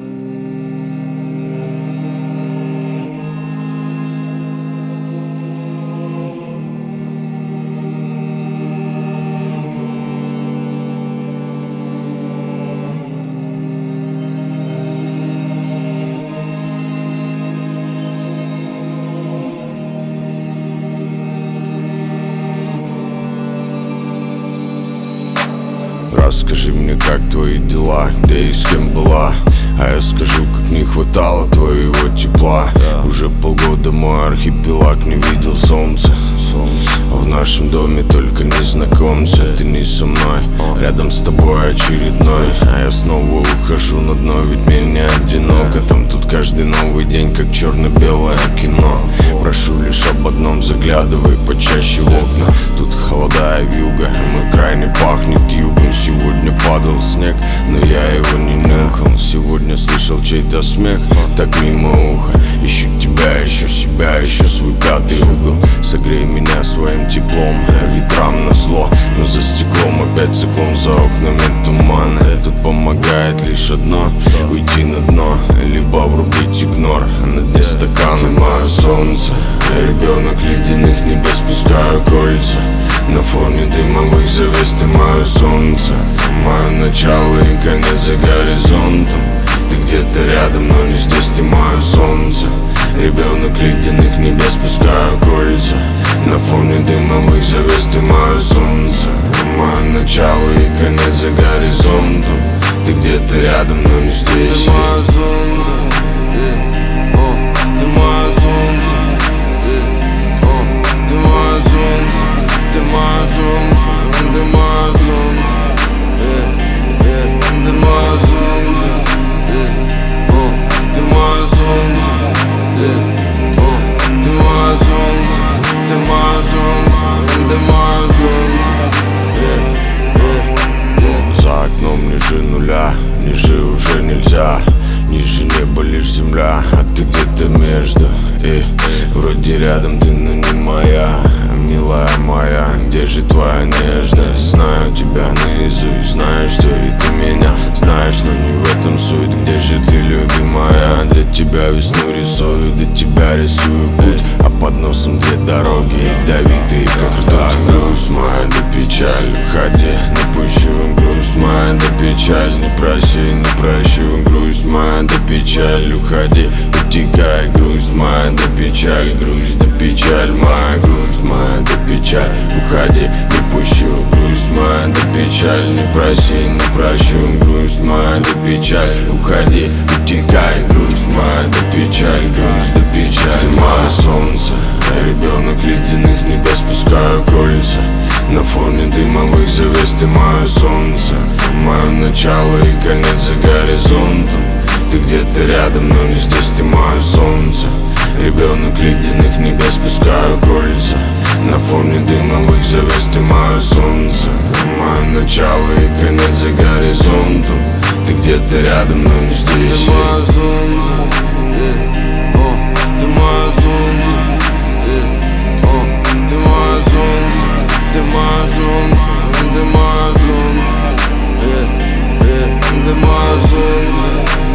Расскажи мне, как твои дела, где и с кем была. А я скажу, как не хватало твоего тепла. Уже полгода мой архипелаг не видел солнца. А в нашем доме только незнакомцы. Ты не со мной, рядом с тобой очередной. А я снова ухожу на дно, ведь мне не одиноко. Там тут каждый новый день, как черно-белое кино. Прошу лишь об одном, заглядывай почаще в окна. Тут холода и вьюга, мой край не пахнет югом. Сегодня падал снег, но я его не нюхал. Сегодня слышал чей-то смех, так мимо уха. Ищу тебя, ищу себя, ищу свой пятый угол. Согрей меня своим теплом, ветрам назло. Но за стеклом опять циклон, за окнами туман. Тут помогает лишь одно, уйти на дно, либо врубить игнор. А на дне стакана ты мое солнце, ребенок ледяных небес, пускаю кольца. На фоне дымовых завес ты мое солнце, мое начало и конец за горизонтом. Ты где-то рядом, но не здесь, ты мое солнце. Ребенок ледяных небес, пускаю кольца. На фоне дымовых завес ты мое солнце, мое начало и конец за горизонтом. Ты где-то рядом, но не здесь. Ты мое солнце, ты мое солнце, ты мое солнце, ты мое солнце, ты мое солнце, ты мое солнце, ты мое солнце, ты мое солнце, ты мое солнце, ты мое солнце. За окном ниже нуля, ниже уже нельзя. Ниже неба лишь земля, а ты где-то между. И вроде рядом ты, но не моя, милая моя. Где же твоя нежность? Знаю тебя наизусть, знаю, что и ты меня знаешь, но не в этом суть. Где же ты, любимая? Для тебя весну рисую, для тебя рисую путь. А под носом две дороги, ядовитые, как ртуть. Грусть моя, да печаль, уходи, не пущу. Грусть моя, да печаль, не проси, не прощу. Грусть моя, да печаль, уходи, утекай. Грусть моя, да печаль, грусть, да печаль моя. Грусть моя, да печаль, уходи, не пущу. Грусть моя, да печаль, не проси, не прощу. Грусть моя, да печаль, уходи, утекай. Грусть моя, да печаль, грусть, да печаль. Ты мое солнце, ребенок ледяных небес, пускаю кольца. На фоне дымовых завес ты мое солнце, мое начало и конец за горизонтом. Ты где-то рядом, но не здесь, ты мое солнце. Ребенок ледяных небес, пускаю кольца. На фоне дымовых завес ты мое солнце, мое начало и конец за горизонтом. Ты где-то рядом, но не здесь. Ты мое солнце, ты мое солнце, ты мое солнце, ты мое солнце, ты мое солнце, ты мое солнце.